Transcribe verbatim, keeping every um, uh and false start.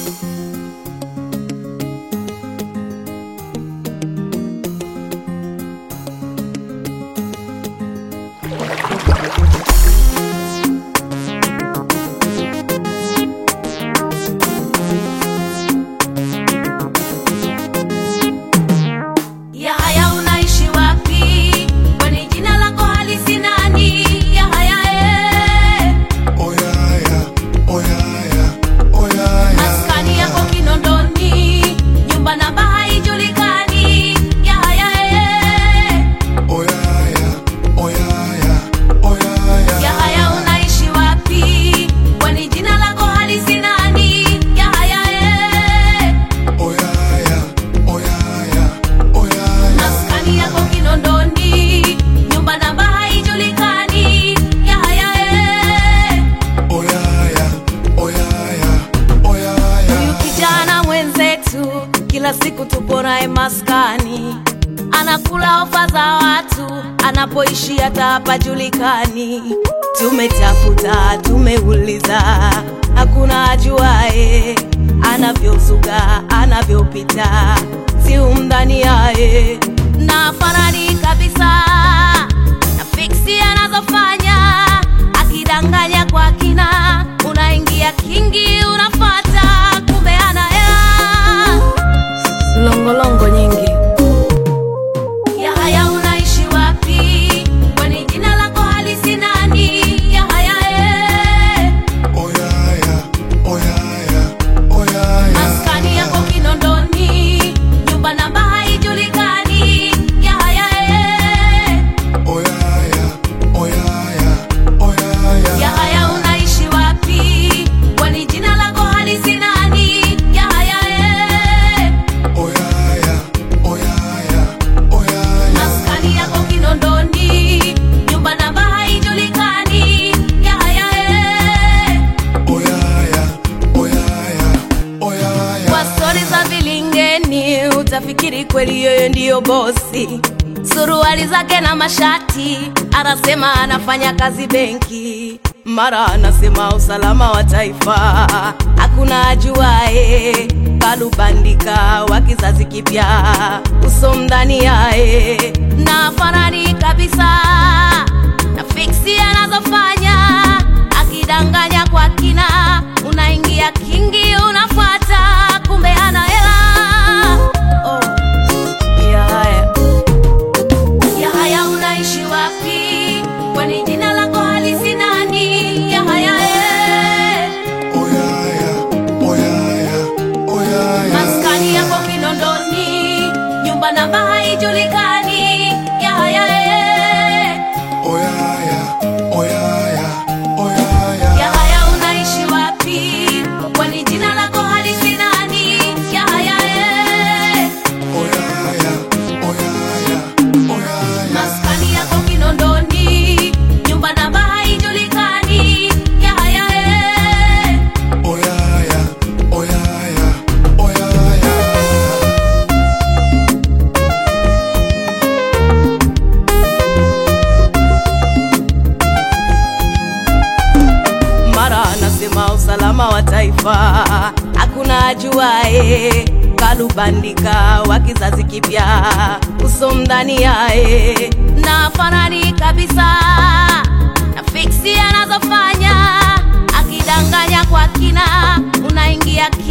Kila siku tupo naye maskani, anakula ofa za watu, anapoishi hata hapajulikani. Tumetafuta, tumeuliza, hakuna ajuae anavyozuga, anavyopita, si umdhani yae na farani kabisa. Na fiksi anazofanya, akidanganya kwa kina, unaingia kingi unafata, kumbe ana longo longo nyingi. Ya haya unaishi wapi? Kwani jina lako halisi nani? Ya haya eh. Oyaya, oyaya, oyaya. Maskani yako Kinondoni, nyumba namba haijulikani. Ya haya eh. Oyaya, oyaya, oyaya. Ya haya unaishi wapi? Kwani jina lako halisi nani? Ya haya eh. Oyaya, oyaya, oyaya. Maskani yako Kinondoni, nyumba namba haijulikani. Ya haya eh. Oyaya, oyaya, oyaya. Kwa stori za vilingeni utafikiri kweli yeye ndiyo bosi. Suruali zake na mashati, anasema anafanya kazi benki, mara anasema usalama wa taifa. Hakuna ajuae, kalubandika wa kizazi kipya, uso mdani yae na farani kabisa. Na fiksi anazofanya, akidanganya kwa kina, unaingia kingi unafuata, kumbe ana hela. Oh, ya haya ya haya unaishi wapi? Kwani jina lako halisi nani? Ya haya eh. Oyaya, oyaya, oyaya. Maskani yako Kinondoni, nyumba namba haijulikani. Ya haya eh. Oyaya, oyaya, oyaya. Ya haya unaishi wapi? Kwani jina lako halisi nani? Ya haya eh. Oyaya, oyaya, oyaya. Maskani yako Kinondoni, nyumba namba haijulikani. Ya haya eh. Oyaya, oyaya, oyaya. Mara anasema usalama wa taifa, hakuna ajuae, kalubandika wa kizazi kipya, uso mdani yae na farani kabisa. Na fiksi anazofanya, akidanganya kwa kina, unaingia